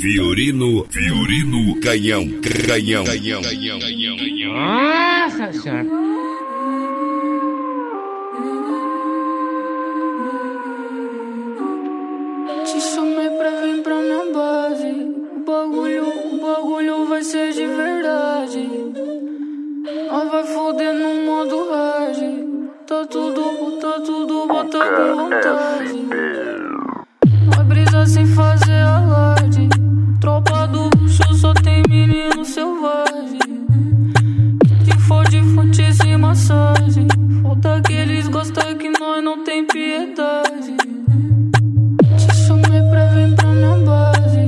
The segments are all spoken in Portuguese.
Fiorino, Canhão. Nossa senhora. Te chamei pra vir pra minha base. O bagulho vai ser de verdade. Nós vai foder no modo hard. Tá tudo, bota com vontade. Nós brisa sem fazer alarde. Tropa do bruxo só tem menino selvagem. Que fode, fonte e massagem. Falta que eles gostam que nós não tem piedade. Te chamei pra vir pra minha base.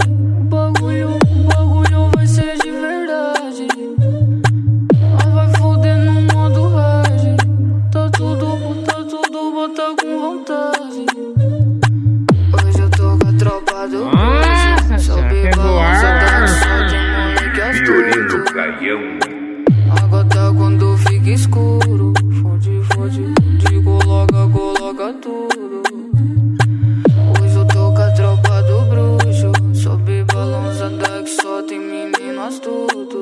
O bagulho vai ser de verdade. Nós vai foder no modo hard. Tá tudo, bota com vontade. Hoje eu tô com a tropa do bruxo. Sobe balança da só tem moleque Fiorino, astuto. Canhão. Água tá quando fica escuro. Fode, digo coloca tudo. Hoje eu tô com a tropa do bruxo. Sobe balançada que só tem menino astuto.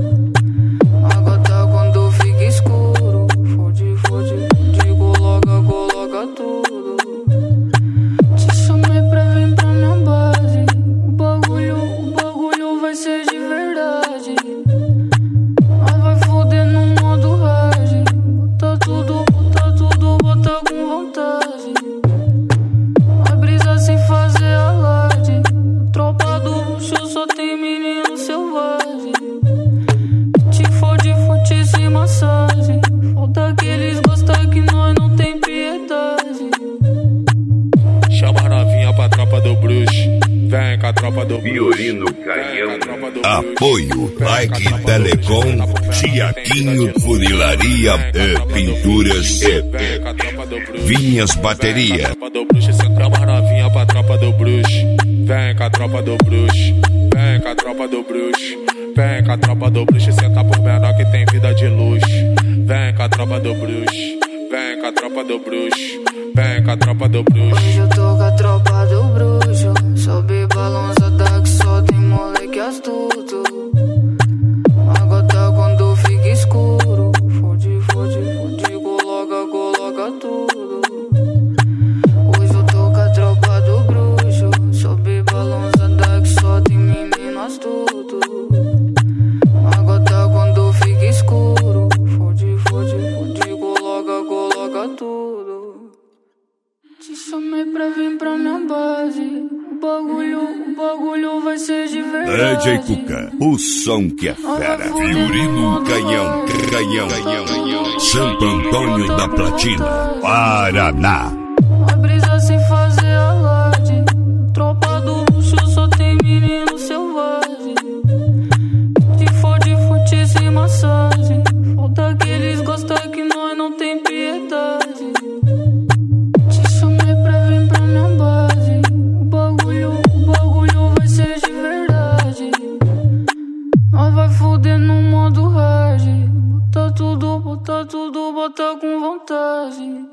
Água tá quando fica escuro. Fode, digo coloca tudo. Te chamei pra vir pra minha base. O bagulho vai ser de verdade. Nós vai foder no modo hard. Tá tudo, bota com vontade. Nós brisa sem fazer alarde. Tropa do bruxo só tem menino selvagem. Te fode, fonte e massagem. Falta que eles gostam que nós não tem piedade. Chama a novinha pra tropa do bruxo. Vem com a tropa do Fiorino, Canhão. Apoio Like Telecom, Tiaquinho Funilaria e Pinturas e Vinhas Bateria. Chama a novinha pra tropa do bruxo. Vem com a tropa do bruxo. Vem com a tropa do bruxo. Vem com a tropa do bruxo. Senta por menor que tem vida de luxo. Vem com a tropa do bruxo. Vem com a tropa do bruxo. Vem com a tropa do bruxo. Hoje eu tô com a tropa do bruxo. Sobe balançada que só tem moleque astuto. Água tá quando fica escuro. Fode, coloca tudo. Hoje eu tô com a tropa do bruxo. Sobe balançada que só tem menino astuto. Água tá quando fica escuro. Fode, coloca tudo. Te chamei pra vir pra minha base. O bagulho vai ser de verdade. DJ Cuca, o som que é fera. Fiorino, Canhão. Santo Antônio da Platina, Paraná. Nós brisa sem fazer alarde. Tropa do bruxo só tem menino selvagem. Que fode, fonte e massagem. Falta que eles gostam que nós não tem piedade. Te chamei pra vir pra minha base. O bagulho vai ser de verdade. Nós vai foder no modo hard. Bota tudo, bota com vontade.